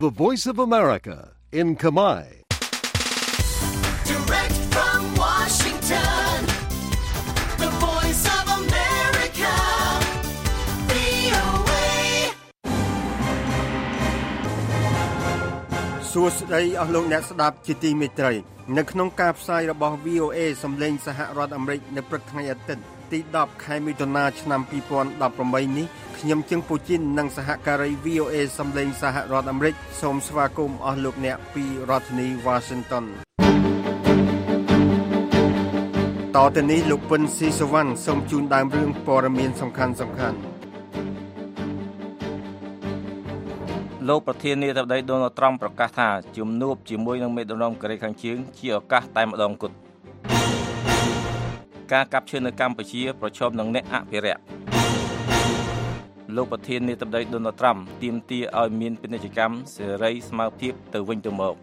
The Voice of America in Khmer. Direct from Washington, the Voice of America, VOA. សួស្តីអស់លោកអ្នកស្ដាប់ជាទីមេត្រីនៅក្នុងការផ្សាយរបស់ VOA សំឡេងសហរដ្ឋអាមេរិកនៅព្រឹកថ្ងៃអាទិត្យទី10ខែមិថុនាឆ្នាំ2018នេះខ្ញុំជឹងពូជីននិងសហការី VOA សំឡេងសហរដ្ឋអាមេរិកសូមស្វាគមន៍អស់លោកអ្នកពីរដ្ឋធានី Washington តទៅនេះលោកពិនស៊ីសវណ្ណសូមជូនដើមរឿងព័ត៌មានសំខាន់ៗលោកប្រធានាធិបតី Donald Trump ប្រកាសថាជំនួបជាមួយនឹងមេដឹកនាំកូរ៉េខាងជើងជាឱកាសតែម្ដងគត់ការកាប់ឈើនៅកម្ពុជាប្រឈមនឹងអ្នកអភិរក្សលោកប្រធានាធិបតី Donald Trump ទាមទារឲ្យមានពាណិជ្ជកម្មសេរីស្មើភាពទៅវិញទៅមក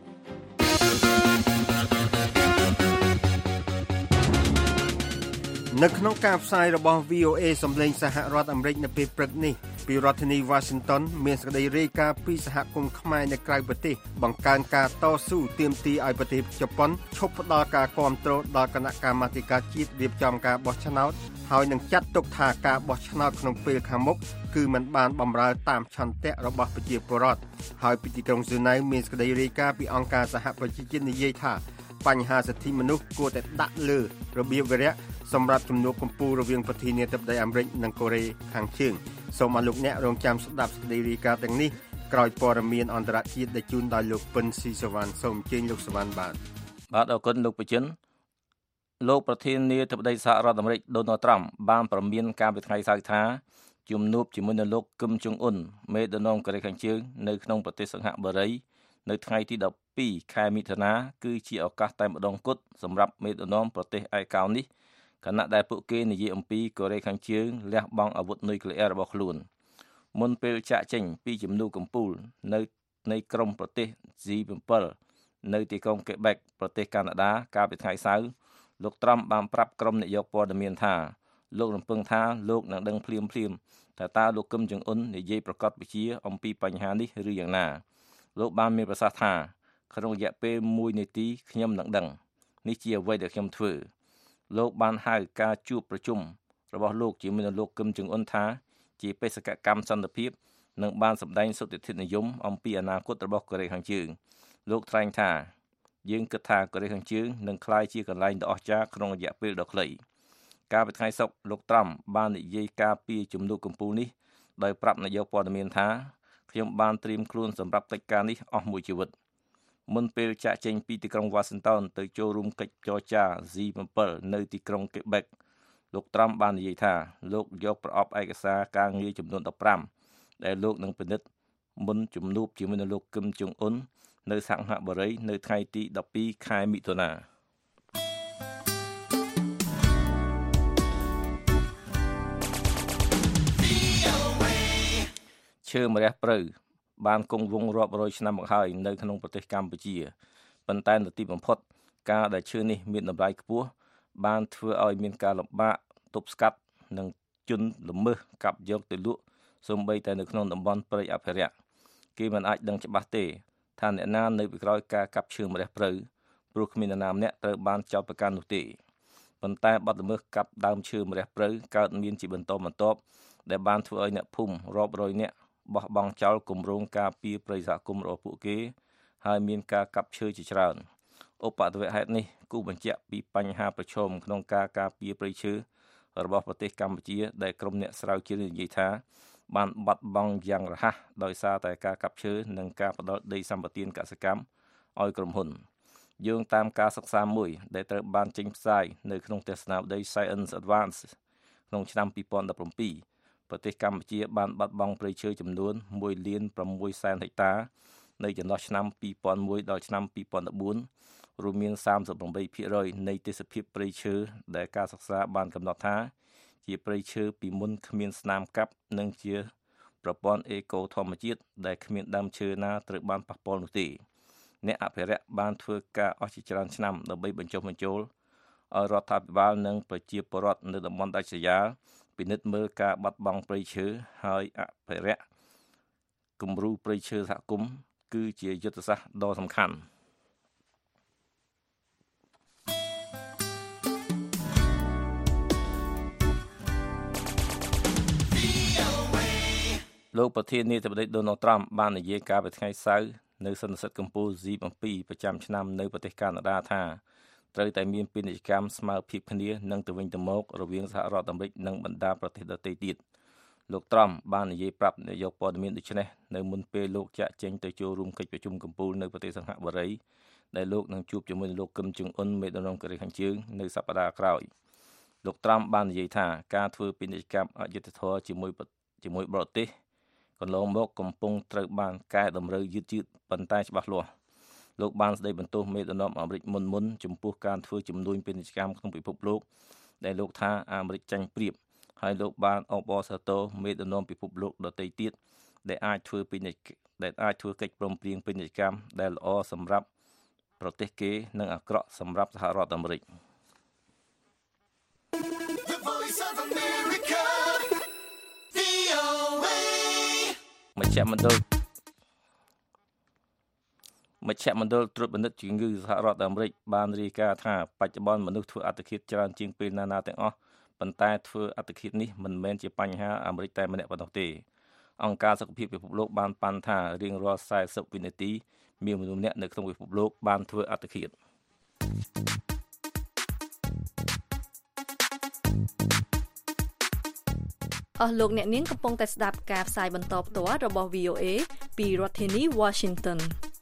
នៅក្នុងការផ្សាយរបស់ VOA សំឡេងសហរដ្ឋអាមេរិកនៅពេលព្រឹកនេះពីរដ្ឋធានី Washington មានសេចក្តីរាយការណ៍ពីសហគមន៍ខ្មែរនៅក្រៅប្រទេសបង្កើនការតស៊ូទាមទារឲ្យប្រទេសជប៉ុនឈប់ផ្ដល់ការគាំទ្រដល់គណៈកម្មាធិការជាតិរៀបចំការបោះឆ្នោតហើយនឹងចាត់ទុកថាការបោះឆ្នោតក្នុងពេលខាងមុខគឺមិនបានបម្រើតាមឆន្ទៈរបស់ប្រជាពលរដ្ឋហើយពីទីក្រុងស៊ូណែវមានសេចក្តីរាយការណ៍ពីអង្គការសហប្រជាជាតិនិយាយថាបញ្ហាសិទ្ធិមនុស្សគួរតែដាក់លើរបៀបវារៈសម្រាប់ជំនួបកម្ពុជារវាងប្រធានាធិបតីអាមេរិកនិងកូរ៉េខាងជើងសូមអរលោកអ្នករងចាំស្ដាប់សេចក្តីរាយការណ៍ទាំងនេះក្រោយព័ត៌មានអន្តរជាតិដែលជូនដោយលោកពិនស៊ីសវណ្ណសូមអញ្ជើញលោកសវណ្ណបាទអរគុណលោកប្រជិនលោកប្រធានាធិបតីសហរដ្ឋអាមេរិក Donald Trump បានប្រមានការពីថ្ងៃសៅរ៍ថាជំនួបជាមួយនឹងលោកគឹមចុងអ៊ុនមេដឹកនាំកូរ៉េខាងជើងនៅក្នុងប្រទេសសិង្ហបុរីនៅថ្ងៃទី12ខែមិថុនាគឺជាឱកាសតែម្ដងគត់សម្រាប់មេដឹកនាំប្រទេសឯកោនេះខណៈដែលពួកគេនិយាយអំពីកូរ៉េខាងជើងលះបង់អាវុធនុយក្លេអ៊ែររបស់ខ្លួនមុនពេលចាក់ចេញពីជំនួបកំពូលនៅក្រុមប្រទេស G7 នៅទីក្រុងកេប៊ែកប្រទេសកាណាដាកាលពីថ្ងៃសៅរ៍លោកត្រាំបានប្រាប់ក្រុមអ្នកយកព័ត៌មានថាលោករំពឹងថាលោកនឹងដឹងភ្លាមថាតើលោកគឹមចុងអ៊ុននិយាយប្រកាសវិជាអំពីបញ្ហានេះឬយ៉ាងណាលោកបានមានប្រសាសន៍ថាក្នុងរយៈពេល1នាទីខ្ញុំនឹងដឹងនេះជាអ្វីដែលខ្ញុំធ្វើលោកបានហៅការជួបប្រជុំរបស់លោកជាមួយនឹងលោកគឹមចុងអ៊ុនថាជាបេសកកម្មសន្តិភាពនិងបានសម្ដែងសុទ្ធិធិនិយមអំពីអនាគតរបស់កូរ៉េខាងជើងលោកថ្លែងថាយើងគិតថាកូរ៉េខាងជើងនឹងក្លាយជាកន្លែងដ៏អស្ចារ្យក្នុងរយៈពេលដ៏ខ្លីកាលពីថ្ងៃសុក្រលោកត្រាំបាននិយាយការពីជំនួបកម្ពុជានេះដោយប្រាប់នាយកព័ត៌មានថាខ្ញុំបានត្រៀមខ្លួនសម្រាប់កិច្ចការនេះអស់មួយជីវិតមុនពេលចាក់ចេញពីទីក្រុង Washington ទៅចូលរួមកិច្ចចរចា G7 នៅទីក្រុង Quebec លោកត្រាំបាននិយាយថាលោកយកប្រអប់ឯកសារការងារចំនួន15ដែលលោកនឹងពិនិត្យមុនជំនួបជាមួយនឹងលោកគឹមចុងអ៊ុននៅសិង្ហបុរីនៅថ្ងៃទី12ខែមិថុនាឈើម្រះព្រៅបានគង់វង្សរាប់រយឆ្នាំមកហើយនៅក្នុងប្រទេសកម្ពុជាប៉ុន្តែនៅទីបំផុតការដែលឈើនេះមានតម្លៃខ្ពស់បានធ្វើឲ្យមានការលំបាកទប់ស្កាត់និងជនល្មើសកាប់យកទៅលក់សូម្បីតែនៅក្នុងតំបន់ព្រៃអភិរក្សគេមិនអាចដឹងច្បាស់ទេថាអ្នកណានៅពីក្រោយការកាប់ឈើម្រះព្រៅព្រោះគ្មាននរណាម្នាក់ត្រូវបានចោទប្រកាន់នោះទេប៉ុន្តែបទល្មើសកាប់ដើមឈើម្រះព្រៅកើតមានជាបន្តបន្ទាប់ដែលបានធ្វើឲ្យអ្នកភូមិរាប់រយនាក់បោះបង់ចោលគម្រោងការពារព្រៃសហគមន៍របស់ពួកគេហើយមានការកាប់ឈើជាច្រើនឧបទ្ទវហេតុនេះគូបញ្ជាក់ពីបញ្ហាប្រឈមក្នុងការការពារព្រៃឈើរបស់ប្រទេសកម្ពុជាដែលក្រុមអ្នកស្រាវជ្រាវនិយាយថាបានបាត់បង់យ៉ាងរហ័សដោយសារតែការកាប់ឈើនិងការផ្តល់ដីសម្បត្តិកសិកម្មឲ្យក្រុមហ៊ុនយោងតាមការសិក្សាមួយដែលត្រូវបានចេញផ្សាយនៅក្នុងទស្សនាវដ្តី Science Advance ក្នុងឆ្នាំ2017ប្រទេសកម្ពុជាបានបាត់បង់ព្រៃឈើចំនួន 1.6 លានហិកតានៅចន្លោះឆ្នាំ2001ដល់ឆ្នាំ2014រួមមាន 38% នៃទេសភាពព្រៃឈើដែលការសិក្សាបានកំណត់ថាជាព្រៃឈើពីមុនគ្មានស្នាមកាប់និងជាប្រព័ន្ធអេកូធម្មជាតិដែលគ្មានដើមឈើណាត្រូវបានប៉ះពាល់នោះទេអ្នកអភិរក្សបានធ្វើការអស់ជាច្រើនឆ្នាំដើម្បីបញ្ចុះបញ្ចូលឲ្យរដ្ឋាភិបាលនិងប្រជាពលរដ្ឋនៅតំបន់ដាច់ស្រយាលពិនិត្យមើលការបាត់បង់ព្រៃឈើហើយអភិរក្សគំរូព្រៃឈើសហគមន៍គឺជាយុទ្ធសាស្ត្រដ៏សំខាន់លោកប្រធានាធិបតី Donald Trump បាននិយាយកាលពីថ្ងៃសៅរ៍នៅសន្និសីទកម្ពុជា G7 ប្រចាំឆ្នាំនៅប្រទេសកាណាដាថាត្រូវតែមានពាណិជ្ជកម្មស្មើភាពគ្នានឹងទៅវិញទៅមករវាងសហរដ្ឋអាមេរិកនិងបណ្ដាប្រទេសដទៃទៀតលោក Trump បាននិយាយប្រាប់នាយកព័ត៌មានដូចនេះនៅមុនពេលលោកចាក់ចេញទៅចូលរួមកិច្ចប្រជុំកំពូលនៅប្រទេសសិង្ហបុរីដែលលោកនឹងជួបជាមួយលោកគឹមចុងអ៊ុនមេដឹកនាំកូរ៉េខាងជើងនៅសប្តាហ៍ក្រោយលោក Trump បាននិយាយថាការធ្វើពាណិជ្ជកម្មអយុត្តិធម៌ជាមួយបរទេសកន្លងមកកំពុងត្រូវបានកែតម្រូវយឺតប៉ុន្តែច្បាស់លាស់លោកបានស្ដីបន្ទោសមេដឹកនាំអាមេរិកមុនចំពោះការធ្វើជំនួញពាណិជ្ជកម្មក្នុងពិភពលោកដែលលោកថាអាមេរិកចាញ់ប្រៀបហើយលោកបានអបអរសាទរមេដឹកនាំពិភពលោកដទៃទៀតដែលអាចធ្វើកិច្ចព្រមព្រៀងពាណិជ្ជកម្មដែលល្អសម្រាប់ប្រទេសគេនិងអាក្រក់សម្រាប់សហរដ្ឋអាមេរិកមជ្ឈមណ្ឌលត្រួតពិនិត្យជំងឺសហរដ្ឋអាមេរិកបានរាយការណ៍ថាបច្ចុប្បន្នមនុស្សធ្វើអត្តឃាតច្រើនជាងពេលណាទាំងអស់ប៉ុន្តែធ្វើអត្តឃាតនេះមិនមែនជាបញ្ហាអាមេរិកតែម្នាក់ប៉ុណ្ណោះទេអង្គការសុខភាពពិភពលោកបានប៉ាន់ថារៀងរាល់40វិនាទីមានមនុស្សម្នាក់នៅក្នុងពិភពលោកបានធ្វើអត្តឃាតអស់លោកអ្នកនាងកំពុងតែស្ដាប់ការផ្សាយបន្តផ្ទាល់របស់ VOA ពីរដ្ឋធានី Washington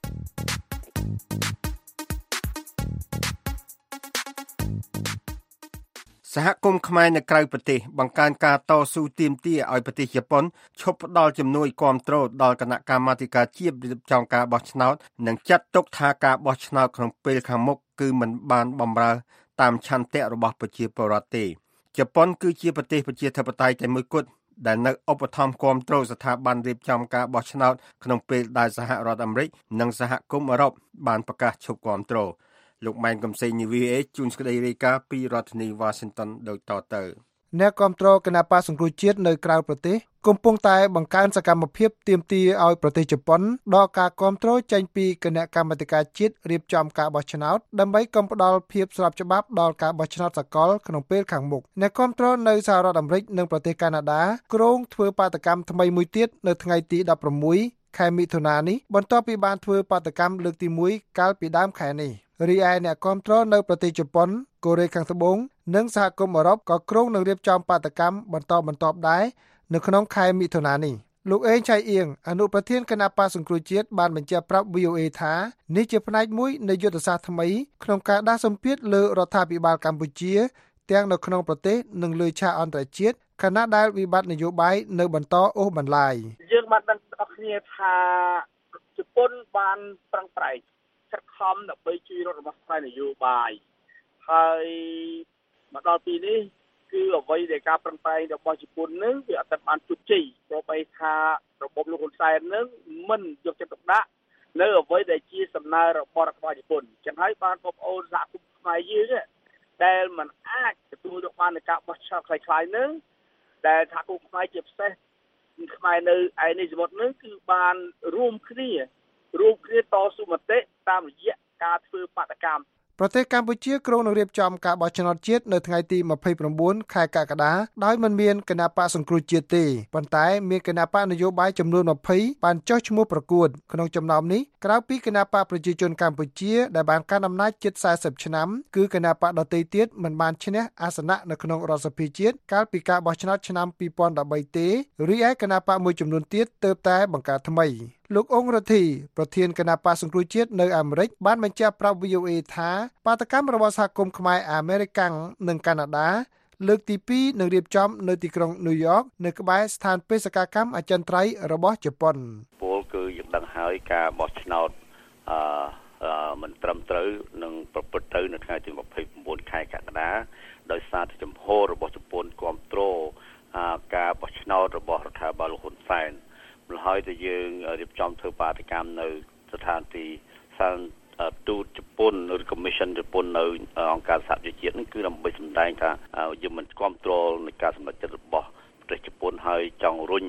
សហគមន៍ខ្មែរនៅក្រៅប្រទេសបង្កើនការតស៊ូទាមទារឲ្យប្រទេសជប៉ុនឈប់ផ្ដល់ជំនួយគាំទ្រដល់គណៈកម្មាធិការជាតិរៀបចំការបោះឆ្នោតនិងចាត់ទុកថាការបោះឆ្នោតក្នុងពេលខាងមុខគឺមិនបានបម្រើតាមឆន្ទៈរបស់ប្រជាពលរដ្ឋទេជប៉ុនគឺជាប្រទេសប្រជាធិបតេយ្យតែមួយគត់ដែលនៅឧបត្ថម្ភគាំទ្រស្ថាប័នរៀបចំការបោះឆ្នោតក្នុងពេលដែលសហរដ្ឋអាមេរិកនិងសហគមន៍អឺរ៉ុបបានប្រកាសឈប់គាំទ្រលោកម៉ែនកំសែង VOA ជួនស្ដីរាយការណ៍ពីរដ្ឋធានី Washington ដូចតទៅអ្នកគាំទ្រគណបក្សសង្គ្រោះជាតិនៅក្រៅប្រទេសកំពុងតែបង្កើនសកម្មភាពទាមទារឲ្យប្រទេសជប៉ុនដកការគាំទ្រចេញពីគណៈកម្មាធិការជាតិរៀបចំការបោះឆ្នោតដើម្បីកុំផ្ដល់ភាពស្របច្បាប់ដល់ការបោះឆ្នោតសកលក្នុងពេលខាងមុខអ្នកគាំទ្រនៅសហរដ្ឋអាមេរិកនិងប្រទេសកាណាដាគ្រោងធ្វើបាតកម្មថ្មីមួយទៀតនៅថ្ងៃទី16ខែមិថុនានេះបន្ទាប់ពីបានធ្វើបាតកម្មលើកទី1កាលពីដើមខែនេះរីឯអ្នកគាំទ្រនៅប្រទេសជប៉ុនកូរ៉េខាងត្បូងនិងសហគមន៍អឺរ៉ុបក៏គ្រោងនឹងរៀបចំបាតកម្មបន្តដែរនៅក្នុងខែមិថុនានេះលោកអេងឆៃអៀងអនុប្រធានគណៈបក្សសង្គ្រោះជាតិបានបញ្ជាក់ប្រាប់ VOA ថានេះជាផ្នែកមួយនៃយុទ្ធសាស្ត្រថ្មីក្នុងការដាស់សម្ពាធលើរដ្ឋាភិបាលកម្ពុជាទាំងនៅក្នុងប្រទេសនិងលើឆាកអន្តរជាតិខណៈដែលវិបត្តិនយោបាយនៅបន្តអូសបន្លាយយើងបានដឹងអស់គ្នាថាជប៉ុនបានប្រឹងប្រែងខិតខំដើម្បីជួយរដ្ឋរបស់ផ្នែកនយោបាយហើយមកដល់ទីនេះគឺអ្វីដែលការប្រឹងប្រែងរបស់ជប៉ុននឹងវាអត់បានជោគជ័យព្រោះបីថារបបលោកហ៊ុនសែននឹងមិនយកចិត្តទុកដាក់លើអ្វីដែលជាសំណើរបស់រដ្ឋបាលជប៉ុនចឹងហើយបានបងប្អូនសហគមន៍ខ្មែរយើងដែលមិនអាចទទួលយកបាននៃការបោះឆ្នោតคล้ายៗនឹងដែលសហគមន៍ខ្មែរជាពិសេសខ្មែរនៅឯនេះសមុទ្រនឹងគឺបានរួមគ្នាតស៊ូមតិតាមរយៈការធ្វើបាតកម្មប្រទេសកម្ពុជាគ្រោងនឹងរៀបចំការបោះឆ្នោតជាតិនៅថ្ងៃទី29ខែកក្កដាដោយមិនមានគណៈបក្សសង្គ្រោះជាតិទេប៉ុន្តែមានគណៈបកនយោបាយចំនួន20បានចុះឈ្មោះប្រកួតក្នុងចំណោមនេះក្រៅពីគណៈបកប្រជាជនកម្ពុជាដែលបានកាន់អំណាចជិត40ឆ្នាំគឺគណៈបកដទៃទៀតមិនបានឈ្នះអាសនៈនៅក្នុងរដ្ឋសភាជាតិកាលពីការបោះឆ្នោតឆ្នាំ2013ទេរីឯគណៈបកមួយចំនួនទៀតទើបតែបង្កើតថ្មីលោកអ៊ុងរទ្ធីប្រធានគណៈបក្សសង្គ្រោះជាតិនៅអាមេរិកបានបញ្ជាក់ប្រាប់ VOA ថាបាតកម្មរបស់សហគមន៍ខ្មែរអាមេរិកាំងនិងកាណាដាលើកទី2នឹងរៀបចំនៅទីក្រុងញូវយ៉កនៅក្បែរស្ថានបេសកកម្មអចិន្ត្រៃយ៍របស់ជប៉ុនពលគឺយើងដឹងហើយការបោះឆ្នោតមិនត្រឹមត្រូវនឹងប្រព្រឹត្តទៅនៅថ្ងៃទី29ខែកក្កដាដោយសារតែចំហរបស់ជប៉ុនគ្រប់គ្រងការបោះឆ្នោតរបស់រដ្ឋាភិបាលលោកហ៊ុនសែនម្ល៉េះហើយតែយើងរៀបចំធ្វើបាតកម្មនៅស្ថានទីសាលទូតជប៉ុនឬ Commission ជប៉ុននៅអង្គការសហប្រជាជាតិនេះគឺដើម្បីសម្ដែងថាយើងមិនគ្រប់គ្រងនៃការសម្រេចចិត្តរបស់ប្រទេសជប៉ុនហើយចង់រុញ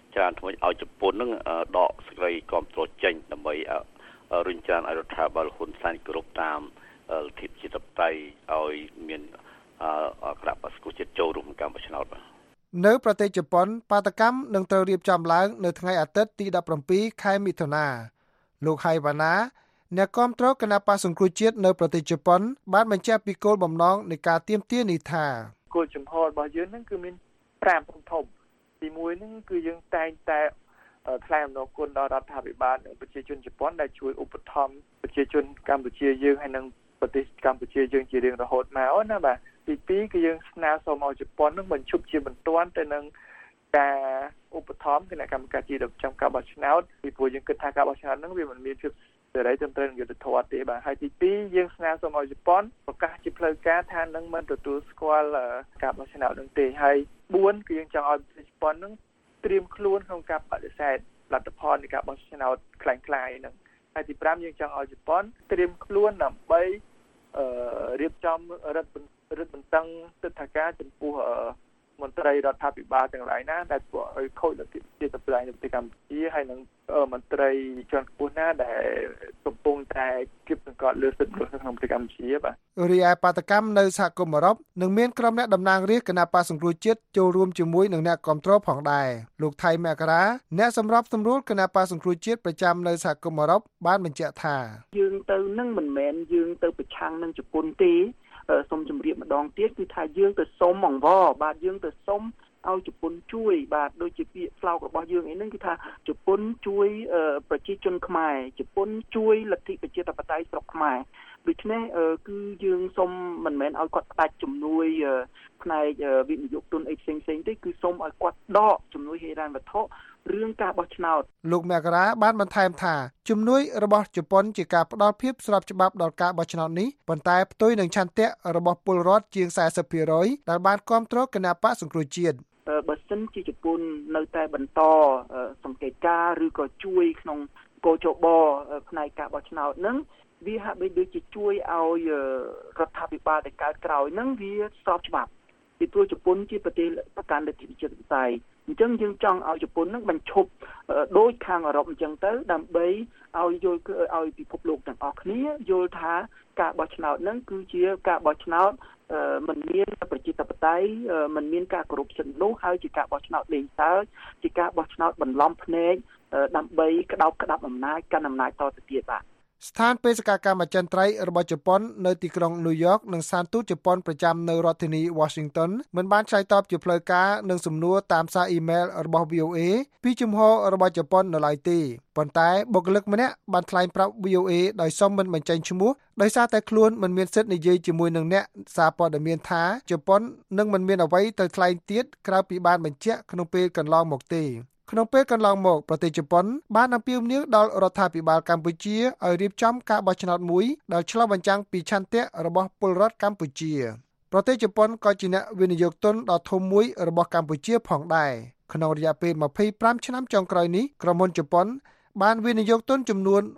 ច្រើនធ្វើឲ្យជប៉ុននឹងដកសេចក្តីគាំទ្រចេញដើម្បីរុញច្រានឲ្យរដ្ឋាភិបាលហ៊ុនសែនគោរពតាមលទ្ធិប្រជាធិបតេយ្យឲ្យមានគណៈបក្សប្រជាជាតិចូលរួមក្នុងការបោះឆ្នោតបាទនៅប្រទេសជប៉ុនបាតកម្មនឹងត្រូវរៀបចំឡើងនៅថ្ងៃអាទិត្យទី17ខែមិថុនាលោកហៃវ៉ាណាអ្នកគាំទ្រគណៈបក្សសង្គ្រោះជាតិនៅប្រទេសជប៉ុនបានបញ្ជាក់ពីគោលបំណងនៃការទាមទារនេះថាគោលចំហរបស់យើងហ្នឹងគឺមាន5ធំទី1ហ្នឹងគឺយើងតែងតែថ្លែងអំណរគុណដល់រដ្ឋាភិបាលនិងប្រជាជនជប៉ុនដែលជួយឧបត្ថម្ភប្រជាជនកម្ពុជាយើងហើយនិងប្រទេសកម្ពុជាយើងជារៀងរហូតមកណាបាទទី2គឺយើងស្នើសុំឲ្យជប៉ុននឹងបញ្ឈប់ជាបន្ទាន់ទៅនឹងការឧបត្ថម្ភគណៈកម្មការជាតិរៀបចំការបោះឆ្នោតពីព្រោះយើងគិតថាការបោះឆ្នោតហ្នឹងវាមិនមានភាពសេរីត្រឹមត្រូវនឹងយុត្តិធម៌ទេបាទហើយទី2យើងស្នើសុំឲ្យជប៉ុនប្រកាសជាផ្លូវការថានឹងមិនទទួលស្គាល់ការបោះឆ្នោតនឹងទេហើយ4គឺយើងចង់ឲ្យប្រទេសជប៉ុននឹងត្រៀមខ្លួនក្នុងការបដិសេធលទ្ធផលនៃការបោះឆ្នោតคล้ายៗហ្នឹងហើយទី5យើងចង់ឲ្យជប៉ុនត្រៀមខ្លួនដើម្បីរៀបចំរដ្ឋបន្តឹងទិដ្ឋាការចំពោះមន្ត្រីរដ្ឋាភិបាលទាំងឡាយណាដែលធ្វើឲ្យខូចលទ្ធិប្រជាធិបតេយ្យនៅប្រទេសកម្ពុជាហើយនិងមន្ត្រីជាន់ខ្ពស់ណាដែលកំពុងតែគៀបសង្កត់លើសិទ្ធិមនុស្សនៅក្នុងប្រទេសកម្ពុជាបាទរីឯបាតកម្មនៅសហគមន៍អឺរ៉ុបនឹងមានក្រុមអ្នកតំណាងរាស្ត្រគណៈបក្សសង្គ្រោះជាតិចូលរួមជាមួយនឹងអ្នកគាំទ្រផងដែរលោកថៃមករាអ្នកសម្របសម្រួលគណៈបក្សសង្គ្រោះជាតិប្រចាំនៅសហគមន៍អឺរ៉ុបបានបញ្ជាក់ថាយើងទៅនឹងមិនមែនយើងទៅប្រឆាំងនឹងជប៉ុនទេសូមជម្រាបម្ដងទៀតគឺថាយើងទៅសុំអង្វរបាទយើងទៅសុំឲ្យជប៉ុនជួយបាទដូចជាពាក្យស្លោករបស់យើងអីហ្នឹងគឺថាជប៉ុនជួយប្រជាជនខ្មែរជប៉ុនជួយលទ្ធិប្រជាធិបតេយ្យស្រុកខ្មែរដូច្នេះគឺយើងសុំមិនមែនឲ្យគាត់ផ្ដាច់ជំនួយផ្នែកវិនិយោគទុនអីផ្សេងៗទេគឺសុំឲ្យគាត់ដកជំនួយហិរញ្ញវត្ថុរឿងការបោះឆ្នោតលោកមករាបានបន្ថែមថាជំនួយរបស់ជប៉ុនជាការផ្ដល់ភាពស្របច្បាប់ដល់ការបោះឆ្នោតនេះប៉ុន្តែផ្ទុយនឹងឆន្ទៈរបស់ពលរដ្ឋជាង 40% ដែលបានគាំទ្រគណៈបក្សសង្គ្រោះជាតិបើសិនជាជប៉ុននៅតែបន្តសង្កេតការឬក៏ជួយក្នុងកោជបផ្នែកការបោះឆ្នោតហ្នឹងវាហាក់បីដូចជាជួយឲ្យរដ្ឋាភិបាលដែលកើតក្រោយហ្នឹងវាស្របច្បាប់ពីព្រោះជប៉ុនជាប្រទេសប្រកាន់លទ្ធិប្រជាធិបតេយ្យអញ្ចឹងយើងចង់ឲ្យជប៉ុនហ្នឹងបញ្ឈប់ដូចខាងអឺរ៉ុបអញ្ចឹងទៅដើម្បីឲ្យយល់ឲ្យពិភពលោកទាំងអស់គ្នាយល់ថាការបោះឆ្នោតហ្នឹងគឺជាការបោះឆ្នោតមិនមានប្រជាធិបតេយ្យមិនមានការគោរពសិទ្ធិមនុស្សហើយជាការបោះឆ្នោតលេងសើចជាការបោះឆ្នោតបន្លំភ្នែកដើម្បីក្តោបក្តាប់អំណាចកាន់អំណាចតទៅទៀតបាទស្ថានបេសកកម្មអចិន្ត្រៃយ៍របស់ជប៉ុននៅទីក្រុងញូវយ៉កនិងស្ថានទូតជប៉ុនប្រចាំនៅរដ្ឋធានី Washington មិនបានឆ្លើយតបជាផ្លូវការនឹងសំណួរតាមសារអ៊ីមែលរបស់ VOA ពីជំហររបស់ជប៉ុននៅឡើយទេប៉ុន្តែបុគ្គលិកម្នាក់បានថ្លែងប្រាប់ VOA ដោយសុំមិនបញ្ចេញឈ្មោះដោយសារតែខ្លួនមិនមានសិទ្ធិនិយាយជាមួយនឹងអ្នកសារព័ត៌មានថាជប៉ុននឹងមិនមានអ្វីទៅថ្លែងទៀតក្រៅពីបានបញ្ជាក់ក្នុងពេលកន្លងមកទេក្នុងពេលកន្លងមកប្រទេសជប៉ុនបានអំពាវនាវដល់រដ្ឋាភិបាលកម្ពុជាឲ្យរៀបចំការបោះឆ្នោតមួយដែលឆ្លុះបញ្ចាំងពីឆន្ទៈរបស់ពលរដ្ឋកម្ពុជាប្រទេសជប៉ុនក៏ជាអ្នកវិនិយោគទុនដ៏ធំមួយរបស់កម្ពុជាផងដែរក្នុងរយៈពេល25ឆ្នាំចុងក្រោយនេះក្រុមហ៊ុនជប៉ុនបានវិនិយោគទុនចំនួន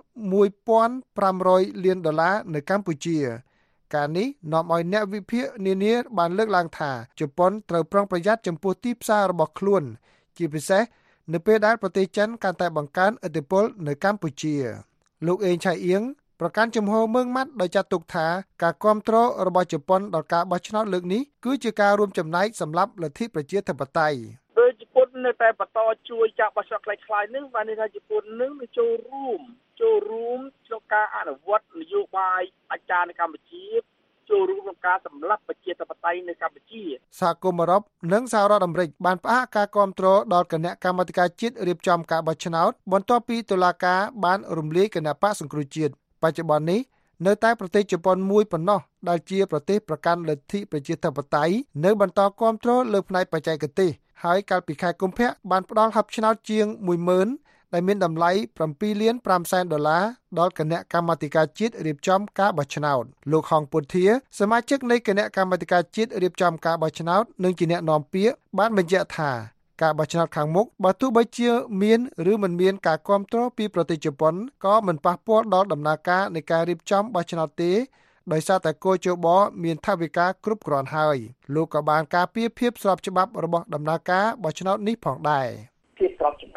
$1,500 លាននៅកម្ពុជាការនេះនាំឲ្យអ្នកវិភាគនានាបានលើកឡើងថាជប៉ុនត្រូវប្រុងប្រយ័ត្នចំពោះទីផ្សាររបស់ខ្លួនជាពិសេសនៅពេលដែលប្រទេសចិនកាន់តែបង្កើនឥទ្ធិពលនៅកម្ពុជាលោកអេងឆៃអៀងប្រកាន់ជំហរមើងម៉ាត់ដោយចាត់ទុកថាការគាំទ្ររបស់ជប៉ុនដល់ការបោះឆ្នោតលើកនេះគឺជាការរួមចំណែកសម្រាប់លទ្ធិប្រជាធិបតេយ្យដោយជប៉ុននៅតែបន្តជួយការបោះឆ្នោតคล้ายៗនឹងបានន័យថាជប៉ុននឹងចូលរួមក្នុងការអនុវត្តនយោបាយអច្ចារ្យនៅកម្ពុជាចូលរួមក្នុងការសម្លាប់ប្រជាធិបតេយ្យនៅកម្ពុជាសហគមន៍អឺរ៉ុបនិងសហរដ្ឋអាមេរិកបានផ្អាកការគាំទ្រដល់គណៈកម្មាធិការជាតិរៀបចំការបោះឆ្នោតបន្ទាប់ពីតុលាការបានរំលាយគណៈបក្សសង្គ្រោះជាតិបច្ចុប្បន្ននេះនៅតែប្រទេសជប៉ុនមួយប៉ុណ្ណោះដែលជាប្រទេសប្រកាន់លទ្ធិប្រជាធិបតេយ្យនៅបន្តគាំទ្រលើផ្នែកបច្ចេកទេសហើយកាលពីខែកុម្ភៈបានផ្ដល់ហិបឆ្នោតជាង 10,000 ដែលមានតម្លៃ$7.5 លានដល់គណៈកម្មាធិការជាតិរៀបចំការបោះឆ្នោតលោកហងពុធាសមាជិកនៃគណៈកម្មាធិការជាតិរៀបចំការបោះឆ្នោតនិងជាអ្នកនាំពាក្យបានបញ្ជាក់ថាការបោះឆ្នោតខាងមុខបើទោះបីជាមានឬមិនមានការគាំទ្រពីប្រទេសជប៉ុនក៏មិនប៉ះពាល់ដល់ដំណើរការនៃការរៀបចំបោះឆ្នោតទេដោយសារតែកោជបមានថវិកាគ្រប់គ្រាន់ហើយលោកក៏បានការពារភាពស្របច្បាប់របស់ដំណើរការបោះឆ្នោតនេះផងដែរភាពស្របច្បា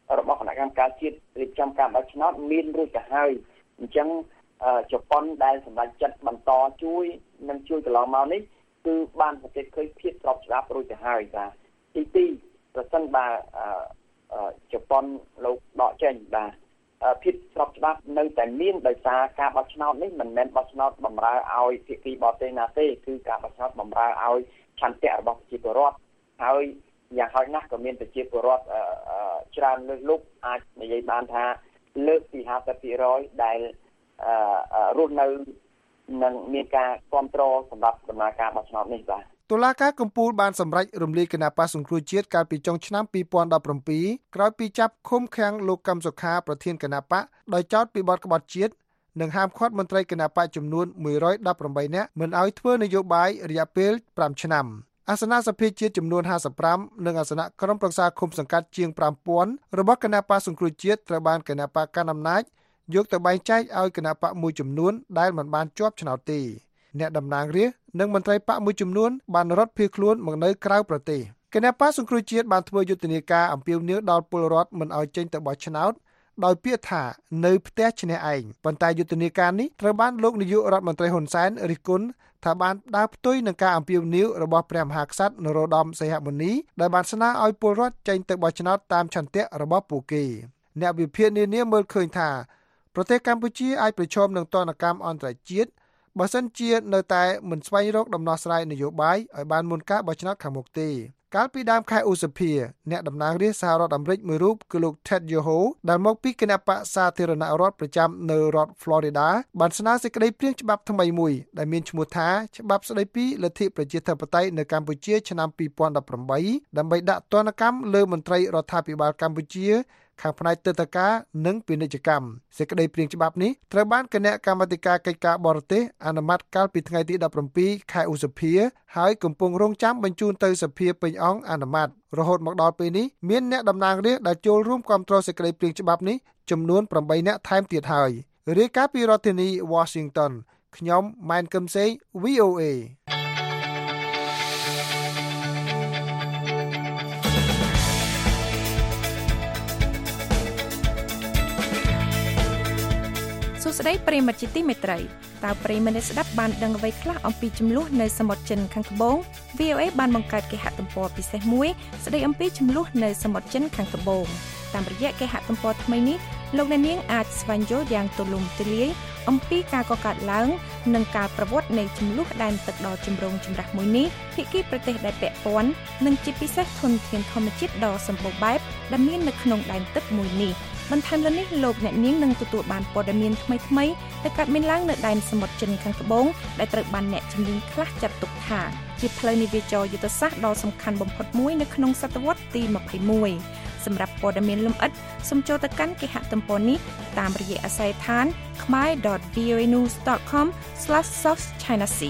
របស់គណៈកម្មការជាតិរៀបចំការបោះឆ្នោតមានរួចទៅហើយអញ្ចឹងជប៉ុនដែលសម្រាប់ចិត្តបន្តជួយកន្លងមកនេះគឺបានប្រទេសឃើញភាពស្របច្បាប់រួចទៅហើយបាទទី2ប្រសិនបើជប៉ុនលោកដកចេញបាទភាពស្របច្បាប់នៅតែមានដោយសារការបោះឆ្នោតនេះមិនមែនបោះឆ្នោតបម្រើឲ្យភាគីបរទេសណាទេគឺការបោះឆ្នោតបម្រើឲ្យឆន្ទៈរបស់ប្រជាពលរដ្ឋហើយយ៉ាងហោចណាស់ក៏មានប្រជាពលរដ្ឋច្រើនលើសលប់អាចនិយាយបានថាលើកពី 50% ដែលរស់នៅនឹងមានការគ្រប់គ្រងសម្រាប់ដំណើរការបោះឆ្នោតនេះបាទតុលាការកំពូលបានសម្រេចរំលាយគណបក្សសង្គ្រោះជាតិកាលពីចុងឆ្នាំ2017ក្រោយពីចាប់ឃុំឃាំងលោកកឹមសុខាប្រធានគណបក្សដោយចោទពីបទក្បត់ជាតិនិងហាមឃាត់មន្ត្រីគណបក្សចំនួន118នាក់មិនឲ្យធ្វើនយោបាយរយៈពេល5ឆ្នាំអាសនៈសភាជាតិចំនួន55និងអាសនៈក្រុមប្រឹក្សាឃុំសង្កាត់ជាង 5000 របស់គណបក្សសង្គ្រោះជាតិត្រូវបានគណបក្សកាន់អំណាចយកទៅបែងចែកឲ្យគណបក្សមួយចំនួនដែលមិនបានជាប់ឆ្នោតទេអ្នកតំណាងរាស្ត្រនិងមន្ត្រីបកមួយចំនួនបានរត់ភៀសខ្លួនមកនៅក្រៅប្រទេសគណបក្សសង្គ្រោះជាតិបានធ្វើយុទ្ធនាការអំពាវនាវដល់ពលរដ្ឋមិនឲ្យចេញទៅបោះឆ្នោតដោយពាក្យថានៅផ្ទះឈ្នះឯងប៉ុន្តែយុទ្ធនាការនេះត្រូវបានលោកនាយករដ្ឋមន្ត្រីហ៊ុនសែនរិះគន់ថាបានដើរផ្ទុយនឹងការអំពាវនាវរបស់ព្រះមហាក្សត្រនរោត្តមសីហមុនីដែលបានស្នើឲ្យពលរដ្ឋចេញទៅបោះឆ្នោតតាមឆន្ទៈរបស់ពួកគេអ្នកវិភាគនានាមើលឃើញថាប្រទេសកម្ពុជាអាចប្រឈមនឹងទណ្ឌកម្មអន្តរជាតិបើសិនជានៅតែមិនស្វែងរកដំណោះស្រាយនយោបាយឲ្យបានមុនការបោះឆ្នោតខាងមុខទេកាលពីដើមខែឧសភាអ្នកតំណាងរាស្ត្រសហរដ្ឋអាមេរិកមួយរូបគឺលោក Ted Yoho ដែលមកពីគណបក្សសាធារណរដ្ឋប្រចាំនៅរដ្ឋ Florida បានស្នើសេចក្តីព្រាងច្បាប់ថ្មីមួយដែលមានឈ្មោះថាច្បាប់ស្តីពីលទ្ធិប្រជាធិបតេយ្យនៅកម្ពុជាឆ្នាំ2018ដើម្បីដាក់ទណ្ឌកម្មលើមន្ត្រីរដ្ឋាភិបាលកម្ពុជាខាងផ្នែកទិដ្ឋាការនិងពាណិជ្ជកម្មសេចក្តីព្រាងច្បាប់នេះត្រូវបានគណៈកម្មាធិការកិច្ចការបរទេសអនុម័តកាលពីថ្ងៃទី17ខែឧសភាហើយកំពុងរងចាំបញ្ជូនទៅសភាពេញអង្គអនុម័តរហូតមកដល់ពេលនេះមានអ្នកតំណាងរាស្ត្រដែលចូលរួមគាំទ្រសេចក្តីព្រាងច្បាប់នេះចំនួន8នាក់ថែមទៀតហើយរាយការណ៍ពីរដ្ឋធានី Washington ខ្ញុំម៉ែនកឹមសេង VOA ស្ដីប្រិមត្តជាទីមេត្រីតើប្រិមត្តស្ដាប់បានដឹងអ្វីខ្លះអំពីចំនួននៅសមុទ្រចិនខាងត្បូង VOA បានបង្កើតគេហទំព័រពិសេសមួយស្ដីអំពីចំនួននៅសមុទ្រចិនខាងត្បូងតាមរយៈគេហទំព័រថ្មីនេះលោកអ្នកនាងអាចស្វែងយល់យ៉ាងទូលំទូលាយអំពីការកកើតឡើងនិងការប្រវត្តិនៃចំនួនដែនទឹកដ៏ចម្រូងចម្រាសមួយនេះភាគីប្រទេសដែលពាក់ព័ន្ធនិងជាពិសេសធនធានធម្មជាតិដ៏សម្បូរបែបដែលមាននៅក្នុងដែនទឹកមួយនេះបន្ថែមលើនេះលោកអ្នកនាងនឹងទទួលបានព័ត៌មានថ្មីៗដែលកើតមានឡើងនៅដែនសមុទ្រចិនខាងត្បូងដែលត្រូវបានអ្នកជំនាញខ្លះចាត់ទុកថាជាផ្លូវនាវាចរយុទ្ធសាស្ត្រដ៏សំខាន់បំផុតមួយនៅក្នុងសតវត្សទី21សម្រាប់ព័ត៌មានលម្អិតសូមចូលទៅកាន់គេហទំព័រនេះតាមរយៈអាស័យដ្ឋាន khmer.voanews.com/southchinasea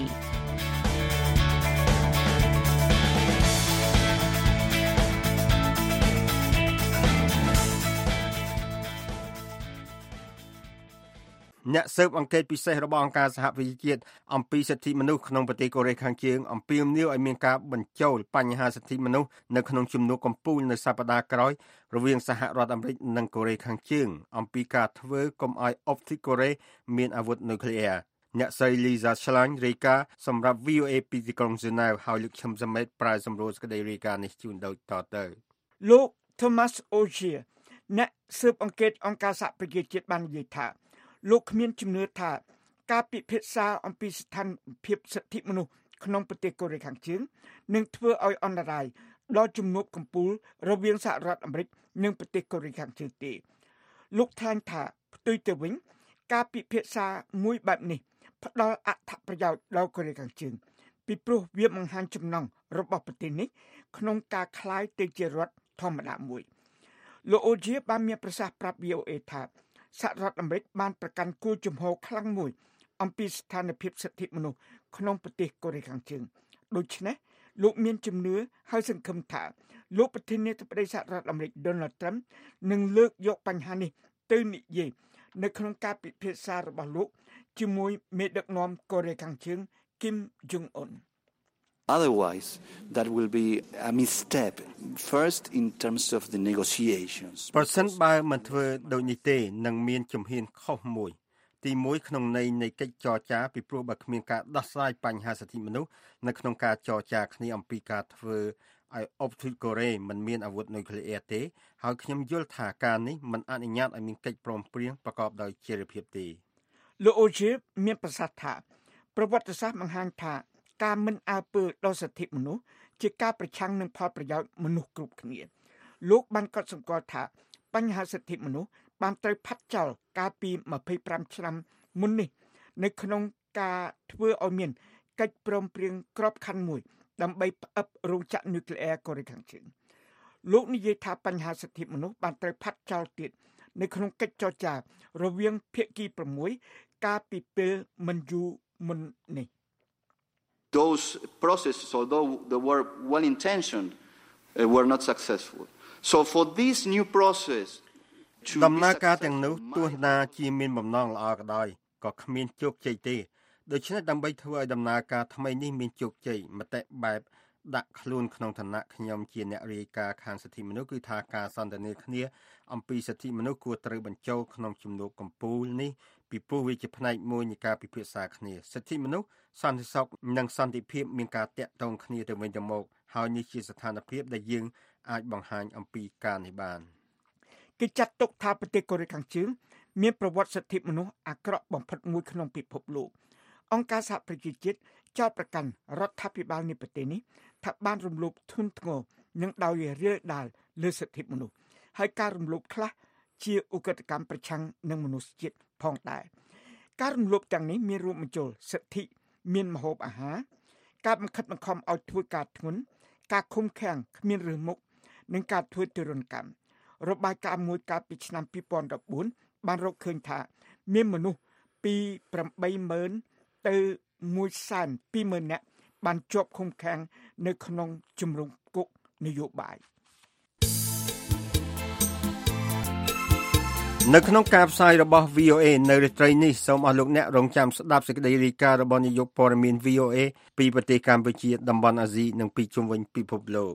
អ្នកស៊ើបអង្កេតពិសេសរបស់អង្គការសហប្រជាជាតិអំពីសិទ្ធិមនុស្សក្នុងប្រទេសកូរ៉េខាងជើងអំពាវនាវឲ្យមានការបញ្ចូលបញ្ហាសិទ្ធិមនុស្សនៅក្នុងជំនួបកំពូលនៅសប្តាហ៍ក្រោយរវាងសហរដ្ឋអាមេរិកនិងកូរ៉េខាងជើងអំពីការធ្វើកុំឲ្យអុកស៊ីកូរ៉េមានអាវុធនុយក្លេអ៊ែរអ្នកស្រី Lisa Schlein រាយការណ៍សម្រាប់ VOA ពីទីក្រុង Geneva ហើយលោកឈឹមសមេតប្រាយសម្រួលសេចក្តីរាយការណ៍នេះជូនដូចតទៅលោក Thomas Ogier អ្នកស៊ើបអង្កេតអង្គការសហប្រជាជាតិបាននិយាយថាលោកគ្មានជំនឿថាការពិភាក្សាអំពីស្ថានភាពសិទ្ធិមនុស្សក្នុងប្រទេសកូរ៉េខាងជើងនឹងធ្វើឲ្យអន្តរាយដល់ជំនួបកំពូលរវាងសហរដ្ឋអាមេរិកនិងប្រទេសកូរ៉េខាងជើងទេលោកថ្លែងថាផ្ទុយទៅវិញការពិភាក្សាមួយបែបនេះផ្ដល់អត្ថប្រយោជន៍ដល់កូរ៉េខាងជើងពីព្រោះវាបង្ហាញចំណង់របស់ប្រទេសនេះក្នុងការคล้ายទៅជារដ្ឋធម្មតាមួយលោកអូជាបានមានប្រសាសន៍ប្រាប់ VOA ថាសហរដ្ឋអាមេរិកបានប្រកាន់គោលជំហរខ្លាំងមួយអំពីស្ថានភាពសិទ្ធិមនុស្សក្នុងប្រទេសកូរ៉េខាងជើងដូច្នេះលោកមានជំនឿហើយសង្ឃឹមថាលោកប្រធានាធិបតីសហរដ្ឋអាមេរិក Donald Trump នឹងលើកយកបញ្ហានេះទៅនិយាយនៅក្នុងការពិភាក្សារបស់លោកជាមួយមេដឹកនាំកូរ៉េខាងជើង Kim Jong Un Otherwise, that will be a misstep. First, in terms of the negotiations. ប្រសិនបើមិនធ្វើដូចនេះទេនឹងមានជំហានខុសមួយទី1ក្នុងន័យនៃកិច្ចចរចាពីព្រោះបើគ្មានការដោះស្រាយបញ្ហាសិទ្ធិមនុស្សនៅក្នុងការចរចាគ្នាអំពីការធ្វើឲ្យឧបទ្វីបកូរ៉េមិនមានអាវុធនុយក្លេអ៊ែរទេហើយខ្ញុំយល់ថាការនេះមិនអនុញ្ញាតឲ្យមានកិច្ចព្រមព្រៀងប្រកបដោយចីរភាពទេលោកអូជាមានប្រសាសន៍ថាប្រវត្តិសាស្ត្របង្ហាញថាការមិនអើពើដល់សិទ្ធិមនុស្សជាការប្រឆាំងនឹងផលប្រយោជន៍មនុស្សគ្រប់គ្នាលោកបានកត់សម្គាល់ថាបញ្ហាសិទ្ធិមនុស្សបានត្រូវផាត់ចោលកាលពី25ឆ្នាំមុននេះនៅក្នុងការធ្វើឲ្យមានកិច្ចព្រមព្រៀងក្របខ័ណ្ឌមួយដើម្បីផ្អឹបរោងចក្រនុយក្លេអ៊ែរកូរ៉េខាងជើងលោកនិយាយថាបញ្ហាសិទ្ធិមនុស្សបានត្រូវផាត់ចោលទៀតនៅក្នុងកិច្ចចរចារវាងភាគី6កាលពីពេលមិនយូរមុននេះ Those processes, although they were well intentioned, were not successful. So for this new process ដំណើរការទាំងនោះទោះណាជាមានបំណងល្អក៏ដោយក៏គ្មានជោគជ័យទេដូច្នេះដើម្បីធ្វើឲ្យដំណើរការថ្មីនេះមានជោគជ័យមតិបែបដាក់ខ្លួនក្នុងឋានៈខ្ញុំជាអ្នករាយការណ៍ខាងសិទ្ធិមនុស្សគឺថាការសន្ទនាគ្នាអំពីសិទ្ធិមនុស្សគួរត្រូវបញ្ចូលក្នុងជំនួបកម្ពុជានេះពីព្រោះវាជាផ្នែកមួយនៃការពិភាក្សាគ្នាសិទ្ធិមនុស្សសន្តិសុខនិងសន្តិភាពមានការតាក់ទងគ្នាទៅវិញទៅមកហើយនេះជាស្ថានភាពដែលយើងអាចបង្ហាញអំពីការនេះបានគេចាត់ទុកថាប្រទេសកូរ៉េខាងជើងមានប្រវត្តិសិទ្ធិមនុស្សអាក្រក់បំផុតមួយក្នុងពិភពលោកអង្គការសហប្រជាជាតិចោទប្រកាន់រដ្ឋាភិបាលនៃប្រទេសនេះថាបានរំលោភធ្ងន់ធ្ងរនិងដោយរាលដាលលើសិទ្ធិមនុស្សហើយការរំលោភខ្លះជាឧក្រិដ្ឋកម្មប្រឆាំងនឹងមនុស្សជាតិផងដែរការរំលោភទាំងនេះមានរួមបញ្ចូលសិទ្ធិមានម្ហូបអាហារការបង្ខិតបង្ខំឲ្យធ្វើការធ្ងន់ការឃុំឃាំងគ្មានរើសមុខនិងការធ្វើទរណកម្មរបាយការណ៍មួយកាលពីឆ្នាំ2014បានរកឃើញថាមានមនុស្សពី80000ទៅ120,000 នាក់បានជាប់ឃុំឃាំងនៅក្នុងជំរំគុកនយោបាយនៅក្នុងការផ្សាយរបស់ VOA នៅរាត្រីនេះសូមអស់លោកអ្នករងចាំស្ដាប់សេចក្តីរាយការណ៍របស់នាយកព័ត៌មាន VOA ពីប្រទេសកម្ពុជាតំបន់អាស៊ីនិងពីជុំវិញពិភពលោក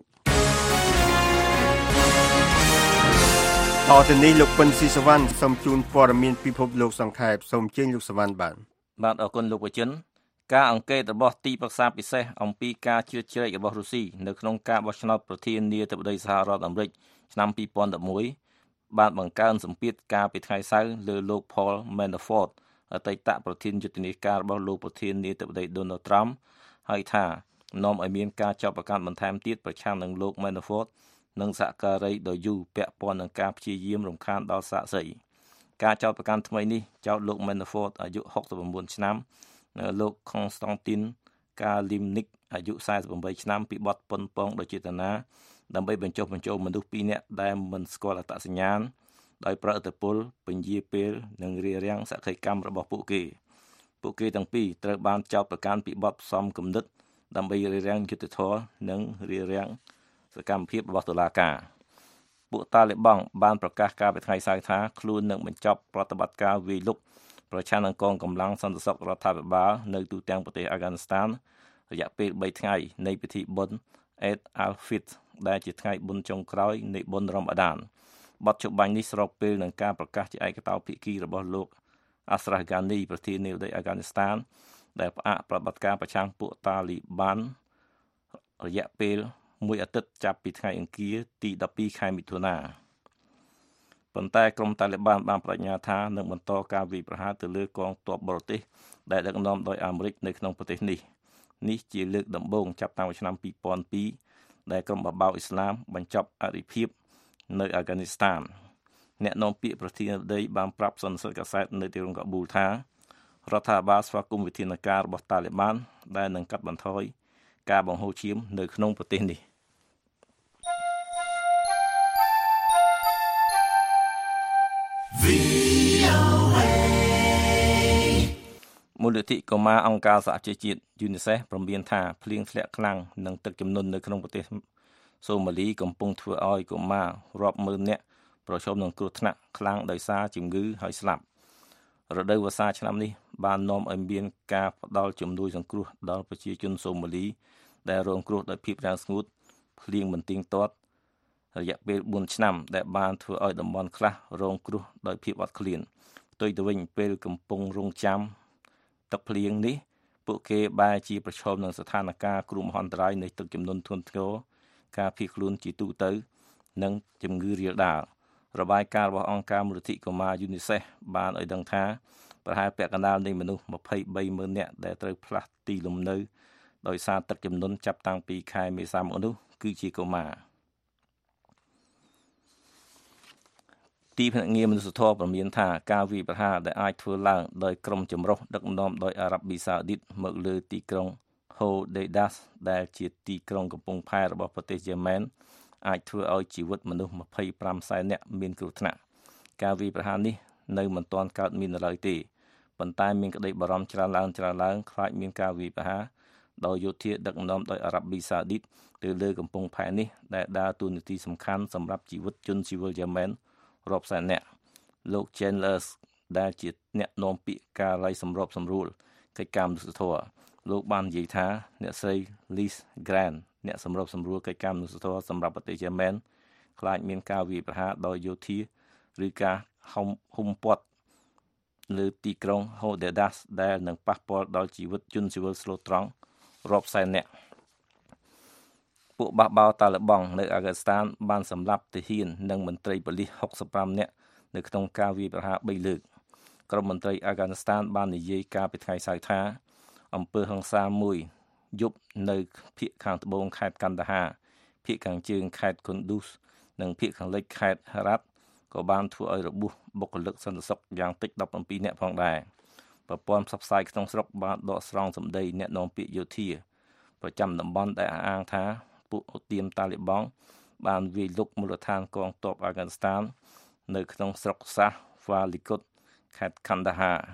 តទៅនេះលោកពិនស៊ីសវណ្ណសូមជូនព័ត៌មានពិភពលោកសង្ខេបសូមជើញលោកសវណ្ណបានអរគុណលោកវជិនការអង្កេតរបស់ទីប្រឹក្សាពិសេសអំពីការជ្រៀតជ្រែករបស់រុស្ស៊ីនៅក្នុងការបោះឆ្នោតប្រធានាធិបតីសហរដ្ឋអាមេរិកឆ្នាំ2011បានបង្កើនសម្ពាធការពីថ្ងៃសៅរ៍លើលោក Paul Manafort អតីតប្រធានយុទ្ធនាការរបស់លោកប្រធានាធិបតី Donald Trump ហើយថានាំឲ្យមានការចាប់ប្រកាន់បន្ថែមទៀតប្រឆាំងនឹងលោក Manafort និងសហការីដ៏យូរពាក់ព័ន្ធនឹងការព្យាយាមរំខានដល់សាក្សីការចោទប្រកាន់ថ្មីនេះចោទលោក Manafort អាយុ69ឆ្នាំលោក Konstantin Kalimnik អាយុ48ឆ្នាំពីបទប៉ុនប៉ងដោយចេតនាដើម្បីបញ្ចុះបញ្ចូលមនុស្ស2នាក់ដែលមិនស្គាល់អត្តសញ្ញាណដោយប្រើឥទ្ធិពលពន្យាពេលនិងរារាំងសក្ខីកម្មរបស់ពួកគេទាំងពីរត្រូវបានចោទប្រកាន់ពីបទផ្សំគំនិតដើម្បីរារាំងយុត្តិធម៌និងរារាំងសកម្មភាពរបស់តុលាការពួកតាលីបង់បានប្រកាសការពីថ្ងៃសៅរ៍ថាខ្លួននឹងបញ្ចប់ប្រតិបត្តិការវាយលុកប្រឆាំងនឹងកងកម្លាំងសន្តិសុខរដ្ឋាភិបាលនៅទូទាំងប្រទេសអាហ្គានីស្ថានរយៈពេល3ថ្ងៃនៃពិធីបុណ្យ Eid al-Fitr ដែលជាថ្ងៃបុណ្យចុងក្រោយនៃបុណ្យរ៉ាម៉ាដានបទច្បាញ់នេះស្របពេលនឹងការប្រកាសជាឯកតោភាគីរបស់លោក Ashraf Ghani ប្រធានាធិបតីអាហ្គានីស្ថានដែលផ្អាកប្រតិបត្តិការប្រឆាំងពួកតាលីបានរយៈពេលមួយអាទិត្យចាប់ពីថ្ងៃអង្គារទី12ខែមិថុនាប៉ុន្តែក្រុមតាលីបានបដិញ្ញាថានឹងបន្តការវាយប្រហារទៅលើកងទ័ពបរទេសដែលដឹកនាំដោយអាមេរិកនៅក្នុងប្រទេសនេះជាលើកដំបូងចាប់តាំងពីឆ្នាំ2002ដែលក្រុមបបោអ៊ីស្លាមបញ្ចប់អធិភាពនៅអាហ្គានីស្ថានអ្នកនាំពាក្យប្រធានាធិបតីបានប្រាប់សន្និសីទកាសែតនៅទីក្រុងកាប៊ូលថារដ្ឋាភិបាលស្វាគមន៍វិធានការរបស់តាលីបានដែលនឹងកាត់បន្ថយការបង្ហូរឈាមនៅក្នុងប្រទេសនេះមូលនិធិកុមារអង្គការសហជីវជាតិ UNICEF ព្រមានថាភ្លៀងធ្លាក់ខ្លាំងនិងទឹកជំនន់នៅក្នុងប្រទេសសូម៉ាលីកំពុងធ្វើឲ្យកុមាររាប់ម៉ឺននាក់ប្រឈមនឹងគ្រោះថ្នាក់ខ្លាំងដោយសារជំងឺហើយស្លាប់រដូវវស្សាឆ្នាំនេះបាននាំឲ្យមានការផ្តល់ជំនួយសង្គ្រោះដល់ប្រជាជនសូម៉ាលីដែលរងគ្រោះដោយភាពរាំងស្ងួតភ្លៀងមិនទៀងទាត់រយៈពេល4ឆ្នាំដែលបានធ្វើឲ្យតំបន់ខ្លះរងគ្រោះដោយភាពអត់ឃ្លានផ្ទុយទៅវិញពេលកំពុងរងចាំទឹកភ្លៀងនេះពួកគេបែរជាប្រឈមនឹងស្ថានភាពគ្រោះមហន្តរាយនៃទឹកជំនន់ធ្ងន់ធ្ងរការភៀសខ្លួនជាទូទៅនិងជំងឺរាលដាលរបាយការណ៍របស់អង្គការមូលនិធិកុមារ UNICEF បានឲ្យដឹងថាប្រហែលពាក់កណ្ដាលនៃមនុស្ស 23,000 នាក់ដែលត្រូវផ្លាស់ទីលំនៅដោយសារទឹកជំនន់ចាប់តាំងពីខែមេសាមកនោះគឺជាកុមារទីភ្នាក់ងារមនុស្សធម៌ប្រមានថាការវាយប្រហារដែលអាចធ្វើឡើងដោយក្រុមចម្រុះដឹកនាំដោយអារ៉ាប៊ីសាអូឌីតមកលើទីក្រុង Hodeidas ដែលជាទីក្រុងកំពង់ផែរបស់ប្រទេសយេម៉ែនអាចធ្វើឲ្យជីវិតមនុស្ស 25 សែននាក់មានគ្រោះថ្នាក់ការវាយប្រហារនេះនៅមិនទាន់កើតមាននៅឡើយទេប៉ុន្តែមានក្តីបារម្ភច្រើនឡើងខ្លាចមានការវាយប្រហារដោយយោធាដឹកនាំដោយអារ៉ាប៊ីសាអូឌីតទៅលើកំពង់ផែនេះដែលដើរតួនាទីសំខាន់សម្រាប់ជីវិតជនស៊ីវិលយេម៉ែនរាប់សែននាក់លោក Chandlers ដែលជាអ្នកនាំពាក្យការិយាល័យសម្របសម្រួលកិច្ចការមនុស្សធម៌លោកបាននិយាយថាអ្នកស្រី Liz Grant អ្នកសម្របសម្រួលកិច្ចការមនុស្សធម៌សម្រាប់ប្រទេសយេម៉ែនខ្លាចមានការវាយប្រហារដោយយោធាឬការហុំព័ទ្ធលើទីក្រុង Hodeidas ដែលនឹងប៉ះពាល់ដល់ជីវិតជនស៊ីវិលស្លូតត្រង់រាប់សែននាក់ពួកបះបោរតាឡេបង់នៅអាហ្គានីស្ថានបានសម្លាប់ទាហាននិងមន្ត្រីប៉ូលីស65នាក់នៅក្នុងការវាយប្រហារ3លើកក្រុមមន្ត្រីអាហ្គានីស្ថានបាននិយាយកាលពីថ្ងៃសៅរ៍ថាអំពើហិង្សាមួយយប់នៅភាគខាងត្បូងខេត្តកាន់ដាហាភាគខាងជើងខេត្តគុនឌូសនិងភាគខាងលិចខេត្តហារ៉ាត់ក៏បានធ្វើឲ្យរបួសបុគ្គលិកសន្តិសុខយ៉ាងតិច17នាក់ផងដែរប្រព័ន្ធផ្សព្វផ្សាយក្នុងស្រុកបានដកស្រង់សម្ដីអ្នកនាំពាក្យយោធាប្រចាំតំបន់ដែលអះអាងថាពួកអូទៀមតាឡេបង់បានវាយលុកមូលដ្ឋានកងទ័ពអាហ្គានីស្ថាននៅក្នុងស្រុកសាហ្វាលីគុតខេត្តកាន់ដាហា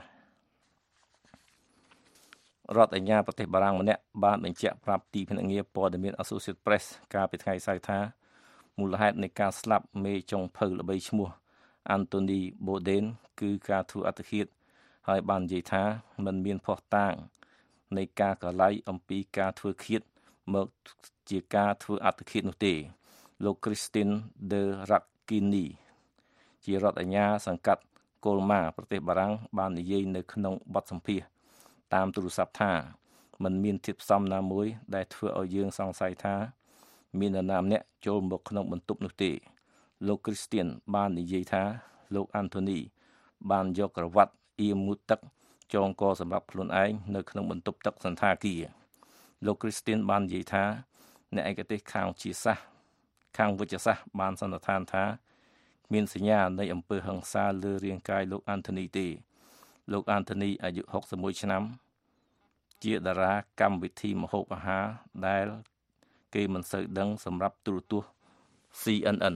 រដ្ឋអាជ្ញាប្រទេសបារាំងម្នាក់បានបញ្ជាក់ប្រាប់ទីភ្នាក់ងារព័ត៌មាន Associated Press កាលពីថ្ងៃសៅរ៍ថាមូលហេតុនៃការស្លាប់មេចុងភៅល្បីឈ្មោះ Anthony Bourdain គឺការធ្វើអត្តឃាតហើយបាននិយាយថាមិនមានភស្តុតាងនៃការកលាយអំពីការធ្វើឃាតមកជាការធ្វើអត្តឃាតនោះទេលោក Christine de Rakini ជារដ្ឋអាជ្ញាសង្កាត់កូលម៉ាប្រទេសបារាំងបាននិយាយនៅក្នុងបទសម្ភាសន៍តាមទូរស័ព្ទថាมันមានធាតុផ្សំណាមួយដែលធ្វើឲ្យយើងសង្ស័យថាមាននរណាម្នាក់ចូលមកក្នុងបន្ទប់នោះទេលោក Christian បាននិយាយថាលោក Anthony បានយកក្រវ៉ាត់អៀមមួយទឹកចងកសម្រាប់ខ្លួនឯងនៅក្នុងបន្ទប់ទឹកសន្តាគារលោក Christian បាននិយាយថាអ្នកឯកទេសខាងវិទ្យាសាស្ត្របានសន្និដ្ឋានថាមានសញ្ញានៃអំពើហិង្សាលើរាងកាយលោក Anthony ទេលោក Anthony អាយុ61ឆ្នាំជាតារាកម្មវិធីម្ហូបអាហារដែលគេមិនសូវដឹងសម្រាប់ទូរទស្សន៍ CNN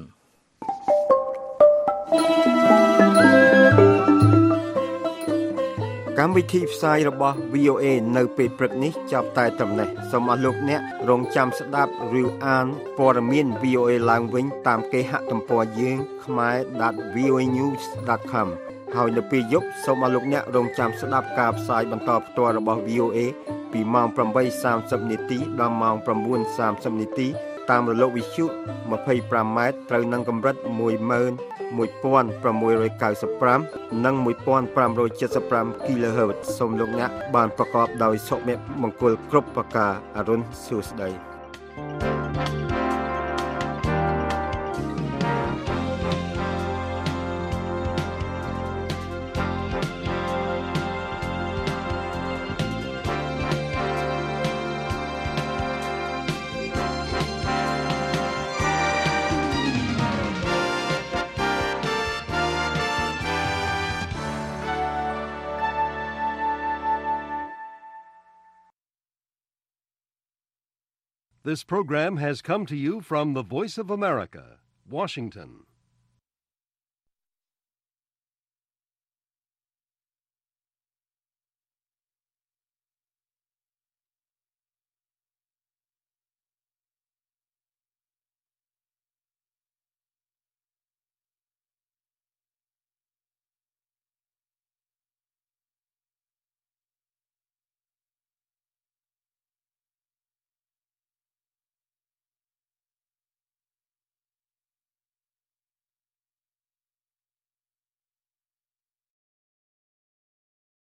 កម្មវិធីផ្សាយរបស់ VOA នៅពេលព្រឹកនេះចាប់តែត្រឹមនេះសូមអស់លោកអ្នករងចាំស្ដាប់ឬអានព័ត៌មាន VOA ឡើងវិញតាមគេហទំព័រយើង khmer.voanews.com ហើយនៅពេលយប់សូមអស់លោកអ្នករងចាំស្ដាប់ការផ្សាយបន្តផ្ទាល់របស់ VOA ពីម៉ោង 8:30 នាទីដល់ម៉ោង 9:30 នាទីតាមរលកវិទ្យុ 25 ម៉ែត្រត្រូវនឹងកម្រិត 11695 និង 1575 kHz សូមលោកអ្នកបានប្រកបដោយសុភមង្គលគ្រប់ប្រការអរុនសួស្តី This program has come to you from the Voice of America, Washington.